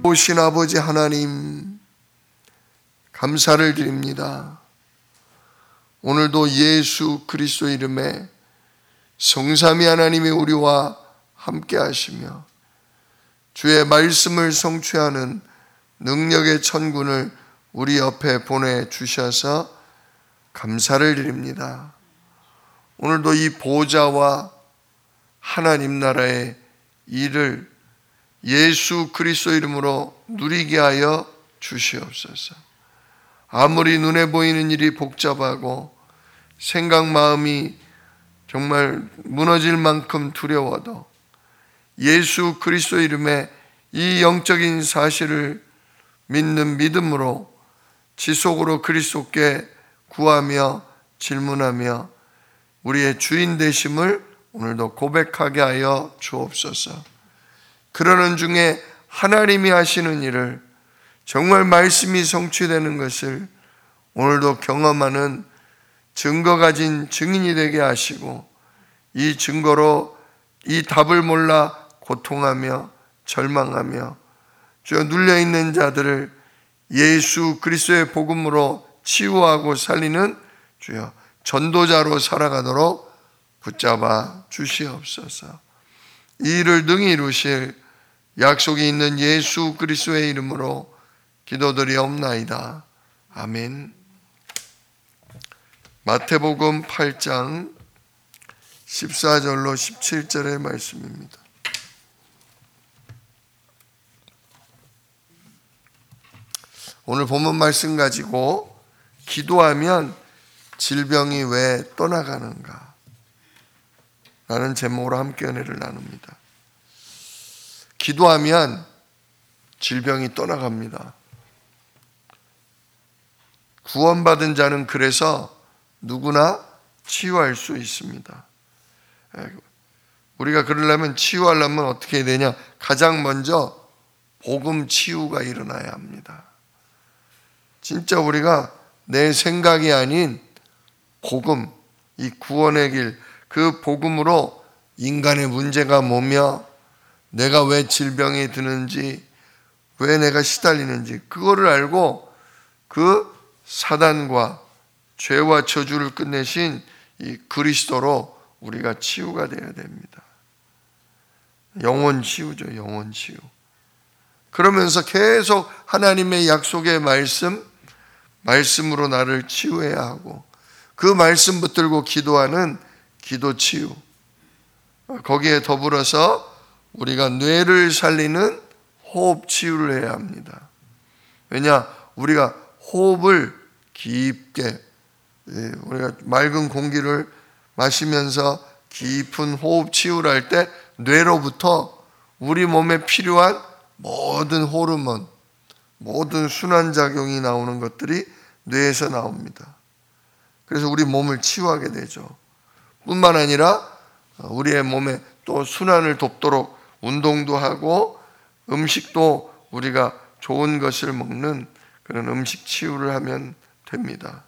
오신 아버지 하나님, 감사를 드립니다. 오늘도 예수 그리스도 이름에 성삼위 하나님이 우리와 함께 하시며 주의 말씀을 성취하는 능력의 천군을 우리 옆에 보내주셔서 감사를 드립니다. 오늘도 이 보좌와 하나님 나라의 일을 예수 그리스도 이름으로 누리게 하여 주시옵소서. 아무리 눈에 보이는 일이 복잡하고 생각 마음이 정말 무너질 만큼 두려워도 예수 그리스도 이름에 이 영적인 사실을 믿는 믿음으로 지속으로 그리스도께 구하며 질문하며 우리의 주인 되심을 오늘도 고백하게 하여 주옵소서. 그러는 중에 하나님이 하시는 일을 정말 말씀이 성취되는 것을 오늘도 경험하는 증거 가진 증인이 되게 하시고 이 증거로 이 답을 몰라 고통하며 절망하며 주여 눌려있는 자들을 예수 그리스도의 복음으로 치유하고 살리는 주여 전도자로 살아가도록 붙잡아 주시옵소서. 이 일을 능히 이루실 약속이 있는 예수 그리스도의 이름으로 기도드리옵나이다. 아멘. 마태복음 8장 14절로 17절의 말씀입니다. 오늘 본문 말씀 가지고 기도하면 질병이 왜 떠나가는가 라는 제목으로 함께 은혜를 나눕니다. 기도하면 질병이 떠나갑니다. 구원받은 자는 그래서 누구나 치유할 수 있습니다. 우리가 그러려면 치유하려면 어떻게 해야 되냐? 가장 먼저 복음 치유가 일어나야 합니다. 진짜 우리가 내 생각이 아닌 복음, 이 구원의 길, 그 복음으로 인간의 문제가 뭐며 내가 왜 질병에 드는지, 왜 내가 시달리는지 그거를 알고 그 사단과 죄와 저주를 끝내신 이 그리스도로 우리가 치유가 되어야 됩니다. 영혼 치유죠, 영혼 치유. 그러면서 계속 하나님의 약속의 말씀으로 나를 치유해야 하고 그 말씀 붙들고 기도하는 기도 치유. 거기에 더불어서 우리가 뇌를 살리는 호흡 치유를 해야 합니다. 왜냐? 우리가 호흡을 깊게, 우리가 맑은 공기를 마시면서 깊은 호흡 치유를 할 때 뇌로부터 우리 몸에 필요한 모든 호르몬, 모든 순환작용이 나오는 것들이 뇌에서 나옵니다. 그래서 우리 몸을 치유하게 되죠. 뿐만 아니라 우리의 몸에 또 순환을 돕도록 운동도 하고 음식도 우리가 좋은 것을 먹는 그런 음식 치유를 하면 됩니다.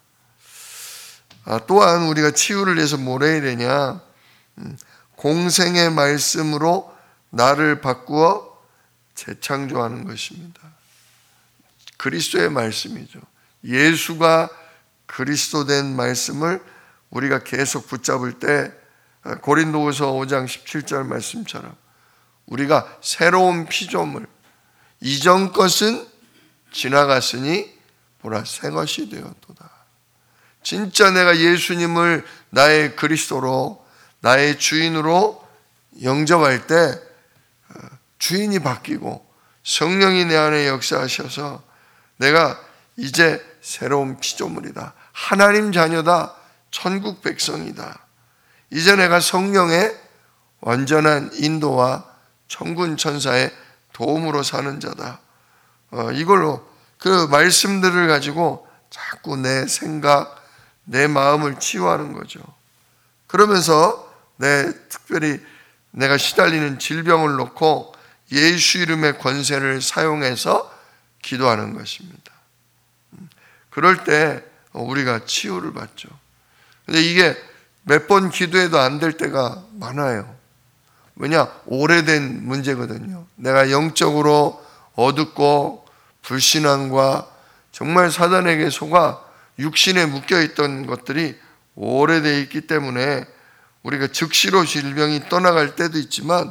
또한 우리가 치유를 위해서 뭘 해야 되냐? 공생의 말씀으로 나를 바꾸어 재창조하는 것입니다. 그리스도의 말씀이죠. 예수가 그리스도 된 말씀을 우리가 계속 붙잡을 때 고린도후서 5장 17절 말씀처럼 우리가 새로운 피조물, 이전 것은 지나갔으니 보라 새 것이 되었도다. 진짜 내가 예수님을 나의 그리스도로, 나의 주인으로 영접할 때 주인이 바뀌고 성령이 내 안에 역사하셔서 내가 이제 새로운 피조물이다. 하나님 자녀다. 천국 백성이다. 이제 내가 성령의 완전한 인도와 천군 천사의 도움으로 사는 자다. 이걸로 그 말씀들을 가지고 자꾸 내 생각, 내 마음을 치유하는 거죠. 그러면서 특별히 내가 시달리는 질병을 놓고 예수 이름의 권세를 사용해서 기도하는 것입니다. 그럴 때 우리가 치유를 받죠. 근데 이게 몇 번 기도해도 안 될 때가 많아요. 왜냐? 오래된 문제거든요. 내가 영적으로 어둡고 불신앙과 정말 사단에게 속아 육신에 묶여있던 것들이 오래되어 있기 때문에 우리가 즉시로 질병이 떠나갈 때도 있지만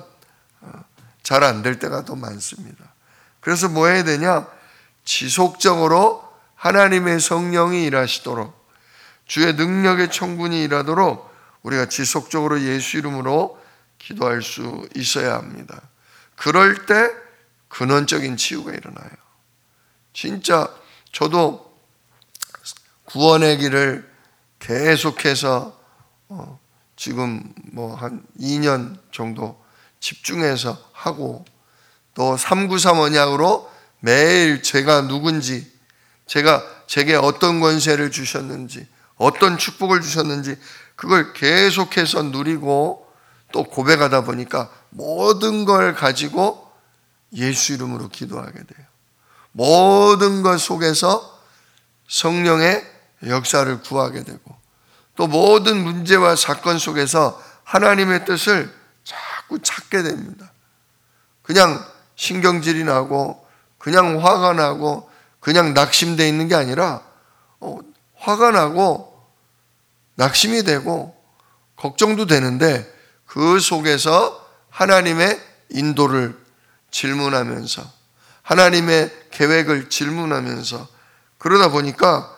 잘 안 될 때가 더 많습니다. 그래서 뭐 해야 되냐? 지속적으로 하나님의 성령이 일하시도록, 주의 능력의 천군이 일하도록 우리가 지속적으로 예수 이름으로 기도할 수 있어야 합니다. 그럴 때 근원적인 치유가 일어나요. 진짜 저도 구원의 길을 계속해서 지금 뭐 한 2년 정도 집중해서 하고, 또 393 언약으로 매일 제가 누군지, 제게 어떤 권세를 주셨는지, 어떤 축복을 주셨는지 그걸 계속해서 누리고 또 고백하다 보니까 모든 걸 가지고 예수 이름으로 기도하게 돼요. 모든 것 속에서 성령의 역사를 구하게 되고, 또 모든 문제와 사건 속에서 하나님의 뜻을 자꾸 찾게 됩니다. 그냥 신경질이 나고 그냥 화가 나고 그냥 낙심되어 있는 게 아니라 화가 나고 낙심이 되고 걱정도 되는데 그 속에서 하나님의 인도를 질문하면서, 하나님의 계획을 질문하면서, 그러다 보니까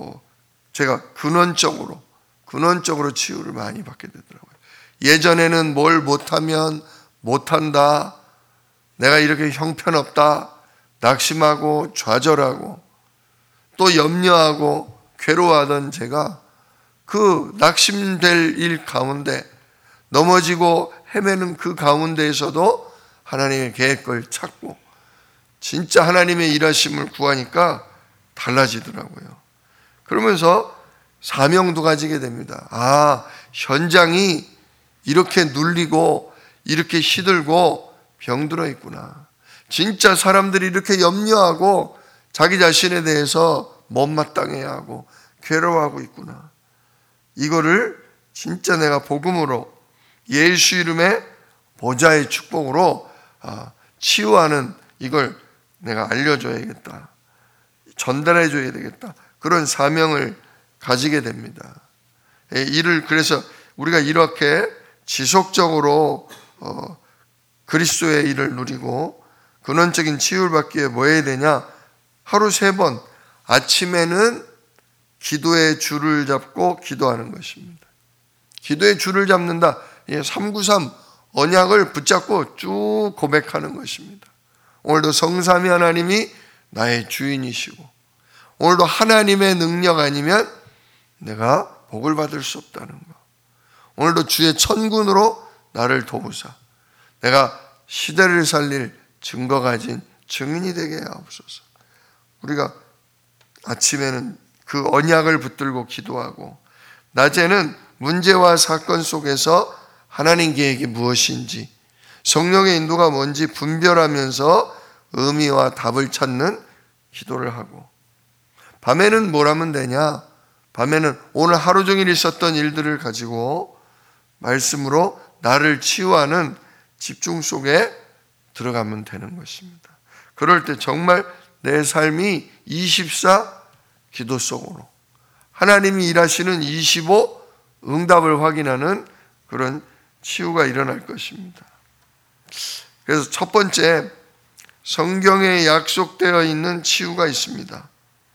제가 근원적으로 치유를 많이 받게 되더라고요. 예전에는 뭘 못하면 못한다, 내가 이렇게 형편없다, 낙심하고 좌절하고 또 염려하고 괴로워하던 제가 그 낙심될 일 가운데, 넘어지고 헤매는 그 가운데에서도 하나님의 계획을 찾고 진짜 하나님의 일하심을 구하니까 달라지더라고요. 그러면서 사명도 가지게 됩니다. 현장이 이렇게 눌리고 이렇게 시들고 병들어 있구나. 진짜 사람들이 이렇게 염려하고 자기 자신에 대해서 못마땅해야 하고 괴로워하고 있구나. 이거를 진짜 내가 복음으로, 예수 이름의 보좌의 축복으로 치유하는, 이걸 내가 알려줘야겠다, 전달해줘야 되겠다, 그런 사명을 가지게 됩니다. 그래서 우리가 이렇게 지속적으로 그리스도의 일을 누리고 근원적인 치유를 받기 위해 뭐 해야 되냐? 하루 3번, 아침에는 기도의 줄을 잡고 기도하는 것입니다. 기도의 줄을 잡는다. 393 언약을 붙잡고 쭉 고백하는 것입니다. 오늘도 성삼위 하나님이 나의 주인이시고, 오늘도 하나님의 능력 아니면 내가 복을 받을 수 없다는 것. 오늘도 주의 천군으로 나를 도우사 내가 시대를 살릴 증거 가진 증인이 되게 하옵소서. 우리가 아침에는 그 언약을 붙들고 기도하고, 낮에는 문제와 사건 속에서 하나님 계획이 무엇인지, 성령의 인도가 뭔지 분별하면서 의미와 답을 찾는 기도를 하고, 밤에는 뭘 하면 되냐? 밤에는 오늘 하루 종일 있었던 일들을 가지고 말씀으로 나를 치유하는 집중 속에 들어가면 되는 것입니다. 그럴 때 정말 내 삶이 24 기도 속으로, 하나님이 일하시는 25 응답을 확인하는 그런 치유가 일어날 것입니다. 그래서 첫 번째, 성경에 약속되어 있는 치유가 있습니다.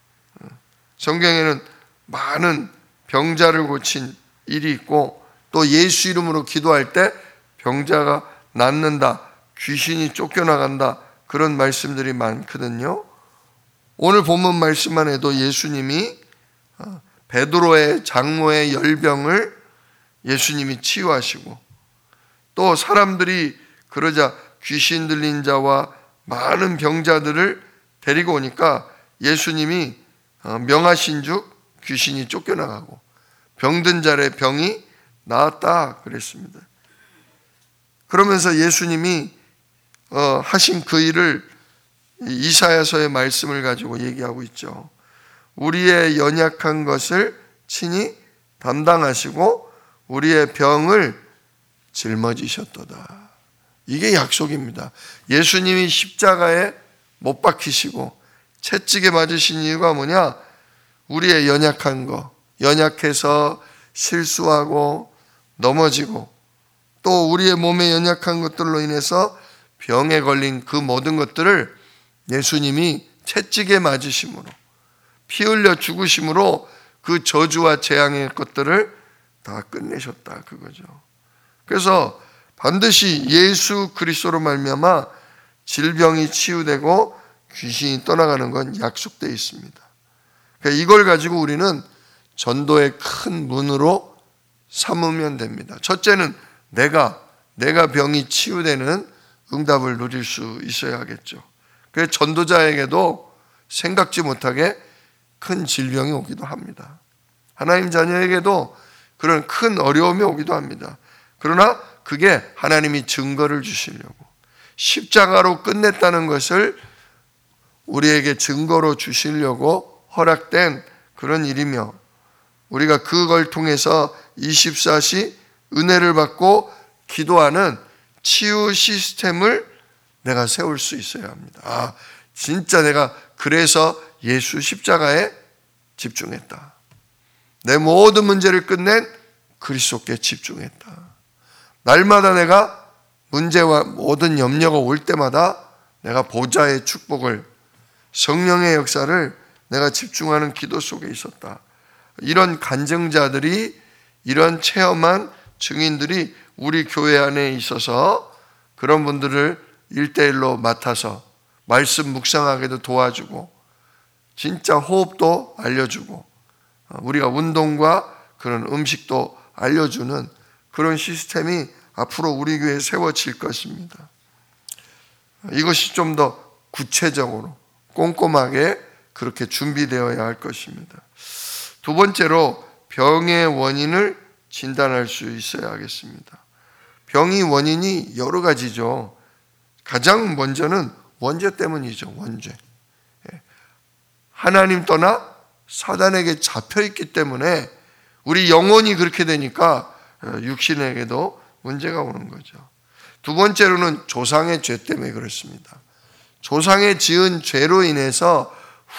성경에는 많은 병자를 고친 일이 있고, 또 예수 이름으로 기도할 때 병자가 낫는다, 귀신이 쫓겨나간다, 그런 말씀들이 많거든요. 오늘 본문 말씀만 해도 예수님이 베드로의 장모의 열병을 예수님이 치유하시고, 또 사람들이 그러자 귀신 들린 자와 많은 병자들을 데리고 오니까 예수님이 명하신 즉 귀신이 쫓겨나가고 병든 자의 병이 나았다 그랬습니다. 그러면서 예수님이 하신 그 일을 이사야서의 말씀을 가지고 얘기하고 있죠. 우리의 연약한 것을 친히 담당하시고 우리의 병을 짊어지셨도다. 이게 약속입니다. 예수님이 십자가에 못 박히시고 채찍에 맞으신 이유가 뭐냐? 우리의 연약한 거, 연약해서 실수하고 넘어지고 또 우리의 몸에 연약한 것들로 인해서 병에 걸린 그 모든 것들을 예수님이 채찍에 맞으심으로 피 흘려 죽으심으로 그 저주와 재앙의 것들을 다 끝내셨다 그거죠. 그래서 반드시 예수 그리스도로 말미암아 질병이 치유되고 귀신이 떠나가는 건 약속되어 있습니다. 그러니까 이걸 가지고 우리는 전도의 큰 문으로 삼으면 됩니다. 첫째는 내가 병이 치유되는 응답을 누릴 수 있어야 하겠죠. 그래서 전도자에게도 생각지 못하게 큰 질병이 오기도 합니다. 하나님 자녀에게도 그런 큰 어려움이 오기도 합니다. 그러나 그게 하나님이 증거를 주시려고 십자가로 끝냈다는 것을 우리에게 증거로 주시려고 허락된 그런 일이며 우리가 그걸 통해서 24시 은혜를 받고 기도하는 치유 시스템을 내가 세울 수 있어야 합니다. 진짜 내가 그래서 예수 십자가에 집중했다. 내 모든 문제를 끝낸 그리스도께 집중했다. 날마다 내가 문제와 모든 염려가 올 때마다 내가 보좌의 축복을 성령의 역사를 내가 집중하는 기도 속에 있었다. 이런 간증자들이 이런 체험한 증인들이 우리 교회 안에 있어서 그런 분들을 1대1로 맡아서 말씀 묵상하게도 도와주고 진짜 호흡도 알려주고 우리가 운동과 그런 음식도 알려주는 그런 시스템이 앞으로 우리 교회에 세워질 것입니다. 이것이 좀 더 구체적으로 꼼꼼하게 그렇게 준비되어야 할 것입니다. 두 번째로 병의 원인을 진단할 수 있어야 하겠습니다. 병의 원인이 여러 가지죠. 가장 먼저는 원죄 때문이죠. 원죄. 하나님 떠나 사단에게 잡혀있기 때문에 우리 영혼이 그렇게 되니까 육신에게도 문제가 오는 거죠. 두 번째로는 조상의 죄 때문에 그렇습니다. 조상의 지은 죄로 인해서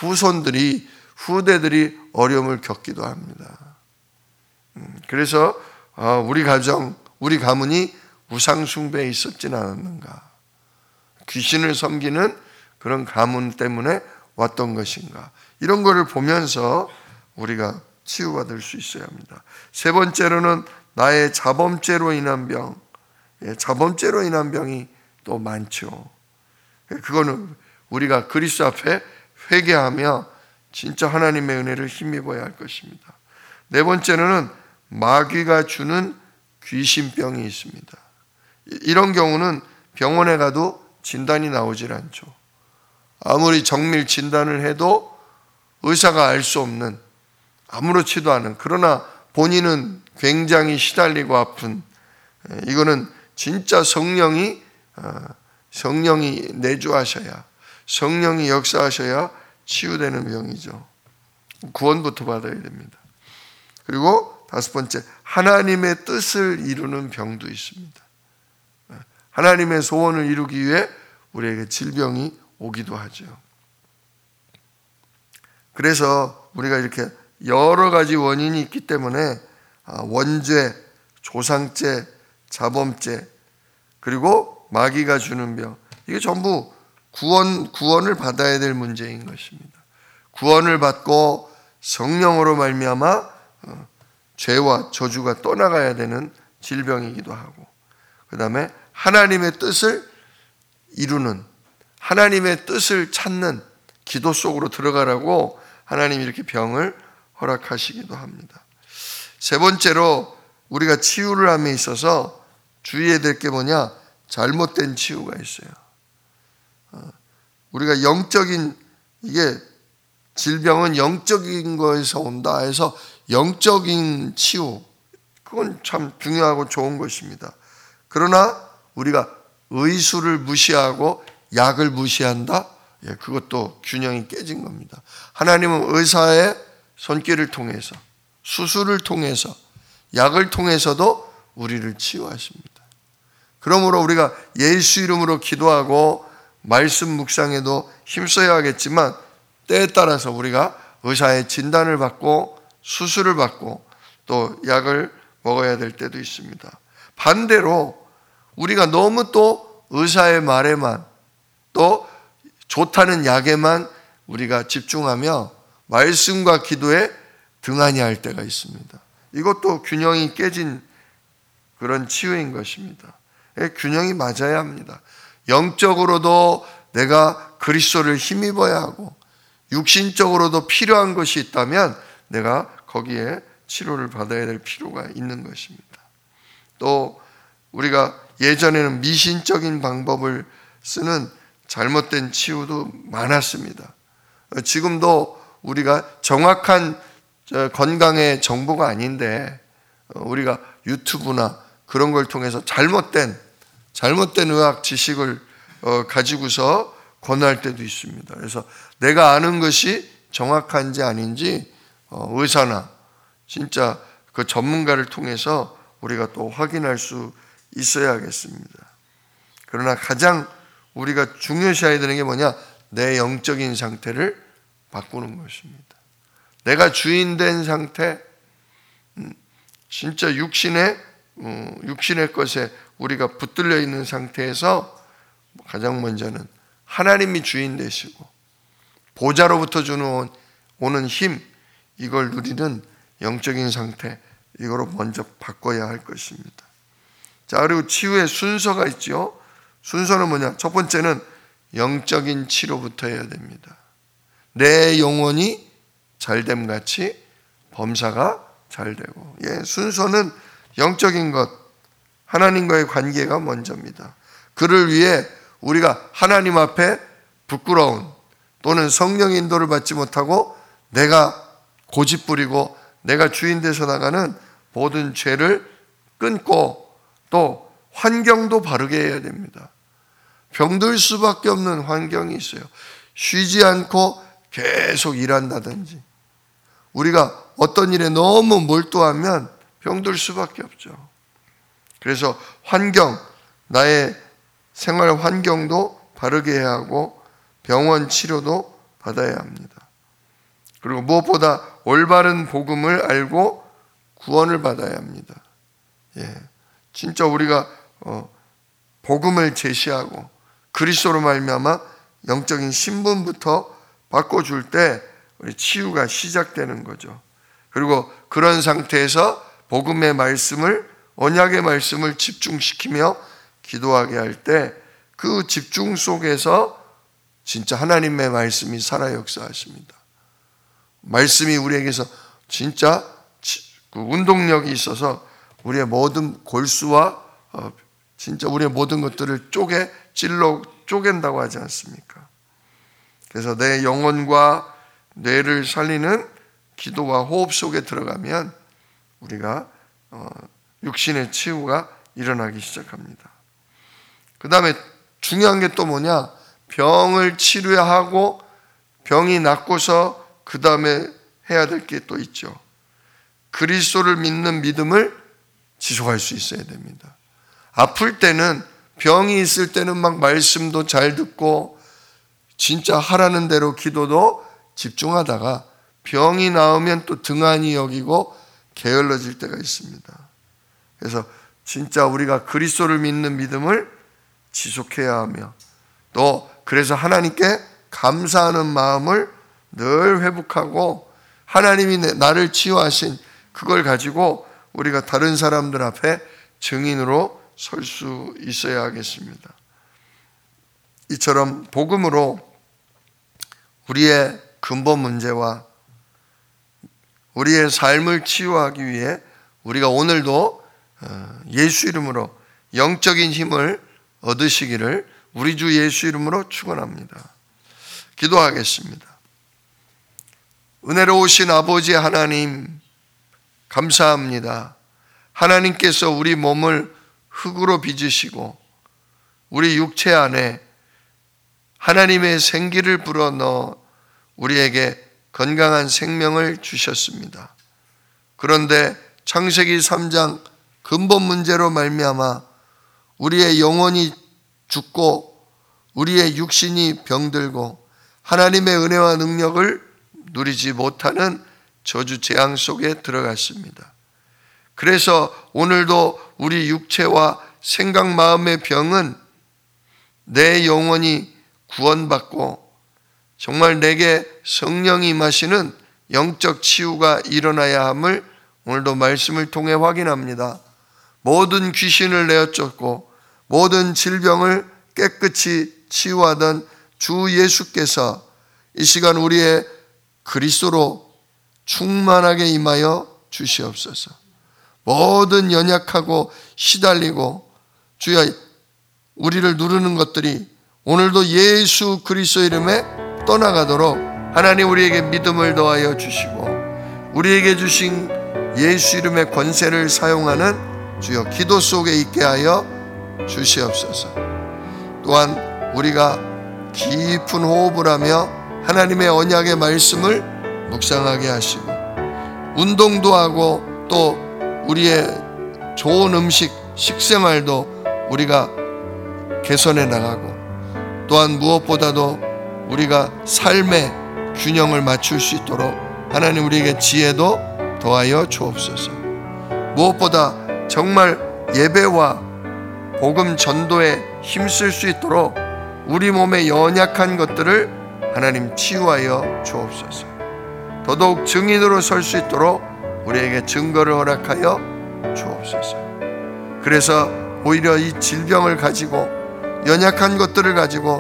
후대들이 어려움을 겪기도 합니다. 그래서 우리 가정, 우리 가문이 우상 숭배에 있었지는 않았는가? 귀신을 섬기는 그런 가문 때문에 왔던 것인가? 이런 거를 보면서 우리가 치유받을 수 있어야 합니다. 세 번째로는 나의 자범죄로 인한 병, 자범죄로 인한 병이 또 많죠. 그거는 우리가 그리스도 앞에 회개하며 진짜 하나님의 은혜를 힘입어야 할 것입니다. 네 번째로는 마귀가 주는 귀신병이 있습니다. 이런 경우는 병원에 가도 진단이 나오질 않죠. 아무리 정밀 진단을 해도 의사가 알 수 없는, 아무렇지도 않은, 그러나 본인은 굉장히 시달리고 아픈, 이거는 진짜 성령이 내주하셔야, 성령이 역사하셔야 치유되는 병이죠. 구원부터 받아야 됩니다. 그리고 다섯 번째, 하나님의 뜻을 이루는 병도 있습니다. 하나님의 소원을 이루기 위해 우리에게 질병이 오기도 하죠. 그래서 우리가 이렇게 여러 가지 원인이 있기 때문에 원죄, 조상죄, 자범죄, 그리고 마귀가 주는 병, 이게 전부 구원을 받아야 될 문제인 것입니다. 구원을 받고 성령으로 말미암아 죄와 저주가 떠나가야 되는 질병이기도 하고, 그 다음에 하나님의 뜻을 이루는, 하나님의 뜻을 찾는 기도 속으로 들어가라고 하나님이 이렇게 병을 허락하시기도 합니다. 세 번째로 우리가 치유를 함에 있어서 주의해야 될 게 뭐냐? 잘못된 치유가 있어요. 우리가 영적인, 이게 질병은 영적인 거에서 온다 해서 영적인 치유, 그건 참 중요하고 좋은 것입니다. 그러나 우리가 의술을 무시하고 약을 무시한다? 그것도 균형이 깨진 겁니다. 하나님은 의사의 손길을 통해서, 수술을 통해서, 약을 통해서도 우리를 치유하십니다. 그러므로 우리가 예수 이름으로 기도하고 말씀 묵상에도 힘써야 하겠지만 때에 따라서 우리가 의사의 진단을 받고 수술을 받고 또 약을 먹어야 될 때도 있습니다. 반대로 우리가 너무 또 의사의 말에만 또 좋다는 약에만 우리가 집중하며 말씀과 기도에 등한히 할 때가 있습니다. 이것도 균형이 깨진 그런 치유인 것입니다. 균형이 맞아야 합니다. 영적으로도 내가 그리스도를 힘입어야 하고 육신적으로도 필요한 것이 있다면 내가 거기에 치료를 받아야 될 필요가 있는 것입니다. 또 우리가 예전에는 미신적인 방법을 쓰는 잘못된 치유도 많았습니다. 지금도 우리가 정확한 건강의 정보가 아닌데 우리가 유튜브나 그런 걸 통해서 잘못된 의학 지식을 가지고서 권할 때도 있습니다. 그래서 내가 아는 것이 정확한지 아닌지 의사나 진짜 그 전문가를 통해서 우리가 또 확인할 수 있어야겠습니다. 그러나 가장 우리가 중요시해야 되는 게 뭐냐? 내 영적인 상태를 바꾸는 것입니다. 내가 주인된 상태, 진짜 육신의 것에 우리가 붙들려 있는 상태에서 가장 먼저는 하나님이 주인 되시고 보좌로부터 오는 힘, 이걸 누리는 영적인 상태, 이거로 먼저 바꿔야 할 것입니다. 자, 그리고 치유의 순서가 있죠. 순서는 뭐냐? 첫 번째는 영적인 치료부터 해야 됩니다. 내 영혼이 잘됨 같이 범사가 잘되고. 순서는 영적인 것, 하나님과의 관계가 먼저입니다. 그를 위해 우리가 하나님 앞에 부끄러운 또는 성령의 인도를 받지 못하고 내가 고집부리고 내가 주인 되서 나가는 모든 죄를 끊고 또 환경도 바르게 해야 됩니다. 병들 수밖에 없는 환경이 있어요. 쉬지 않고 계속 일한다든지 우리가 어떤 일에 너무 몰두하면 병들 수밖에 없죠. 그래서 환경, 나의 생활 환경도 바르게 해야 하고 병원 치료도 받아야 합니다. 그리고 무엇보다 올바른 복음을 알고 구원을 받아야 합니다. 진짜 우리가 복음을 제시하고 그리스도로 말미암아 영적인 신분부터 바꿔줄 때 우리 치유가 시작되는 거죠. 그리고 그런 상태에서 복음의 말씀을, 언약의 말씀을 집중시키며 기도하게 할 때 그 집중 속에서 진짜 하나님의 말씀이 살아 역사하십니다. 말씀이 우리에게서 진짜 그 운동력이 있어서 우리의 모든 골수와 진짜 우리의 모든 것들을 쪼갠다고 하지 않습니까? 그래서 내 영혼과 뇌를 살리는 기도와 호흡 속에 들어가면 우리가 육신의 치유가 일어나기 시작합니다. 그 다음에 중요한 게 또 뭐냐? 병을 치료하고 병이 낫고서 그 다음에 해야 될 게 또 있죠. 그리스도를 믿는 믿음을 지속할 수 있어야 됩니다. 아플 때는, 병이 있을 때는 막 말씀도 잘 듣고 진짜 하라는 대로 기도도 집중하다가 병이 나오면 또 등한히 여기고 게을러질 때가 있습니다. 그래서 진짜 우리가 그리스도를 믿는 믿음을 지속해야 하며 또 그래서 하나님께 감사하는 마음을 늘 회복하고 하나님이 나를 치유하신 그걸 가지고 우리가 다른 사람들 앞에 증인으로 설 수 있어야 하겠습니다. 이처럼 복음으로 우리의 근본 문제와 우리의 삶을 치유하기 위해 우리가 오늘도 예수 이름으로 영적인 힘을 얻으시기를 우리 주 예수 이름으로 축원합니다. 기도하겠습니다. 은혜로우신 아버지 하나님, 감사합니다. 하나님께서 우리 몸을 흙으로 빚으시고 우리 육체 안에 하나님의 생기를 불어넣어 우리에게 건강한 생명을 주셨습니다. 그런데 창세기 3장 근본 문제로 말미암아 우리의 영혼이 죽고 우리의 육신이 병들고 하나님의 은혜와 능력을 누리지 못하는 저주 재앙 속에 들어갔습니다. 그래서 오늘도 우리 육체와 생각, 마음의 병은 내 영혼이 구원받고 정말 내게 성령이 임하시는 영적 치유가 일어나야 함을 오늘도 말씀을 통해 확인합니다. 모든 귀신을 내어쫓고 모든 질병을 깨끗이 치유하던 주 예수께서 이 시간 우리의 그리스도로 충만하게 임하여 주시옵소서. 모든 연약하고 시달리고 주여 우리를 누르는 것들이 오늘도 예수 그리스도 이름에 떠나가도록 하나님 우리에게 믿음을 더하여 주시고 우리에게 주신 예수 이름의 권세를 사용하는 주여 기도 속에 있게 하여 주시옵소서. 또한 우리가 깊은 호흡을 하며 하나님의 언약의 말씀을 묵상하게 하시고 운동도 하고 또 우리의 좋은 음식, 식생활도 우리가 개선해 나가고 또한 무엇보다도 우리가 삶의 균형을 맞출 수 있도록 하나님 우리에게 지혜도 더하여 주옵소서. 무엇보다 정말 예배와 복음 전도에 힘쓸 수 있도록 우리 몸의 연약한 것들을 하나님 치유하여 주옵소서. 더더욱 증인으로 설 수 있도록 우리에게 증거를 허락하여 주옵소서. 그래서 오히려 이 질병을 가지고 연약한 것들을 가지고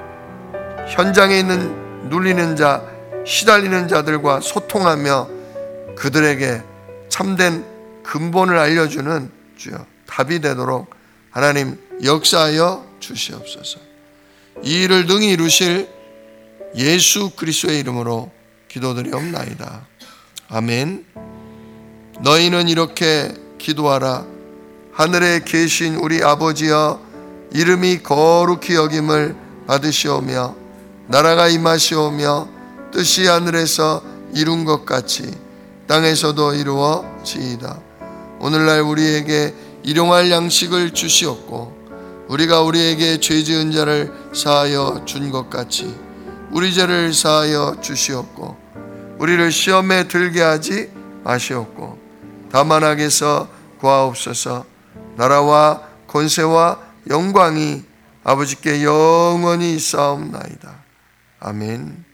현장에 있는 눌리는 자, 시달리는 자들과 소통하며 그들에게 참된 근본을 알려주는 주여 답이 되도록 하나님 역사하여 주시옵소서. 이 일을 능히 이루실 예수 그리스도의 이름으로 기도드리옵나이다. 아멘. 너희는 이렇게 기도하라. 하늘에 계신 우리 아버지여, 이름이 거룩히 여김을 받으시오며 나라가 임하시오며 뜻이 하늘에서 이룬 것 같이 땅에서도 이루어지이다. 오늘날 우리에게 일용할 양식을 주시옵고 우리가 우리에게 죄 지은 자를 사하여 준 것 같이 우리 죄를 사하여 주시옵고 우리를 시험에 들게 하지 마시옵고 다만 악에서 구하옵소서. 나라와 권세와 영광이 아버지께 영원히 있사옵나이다. 아멘.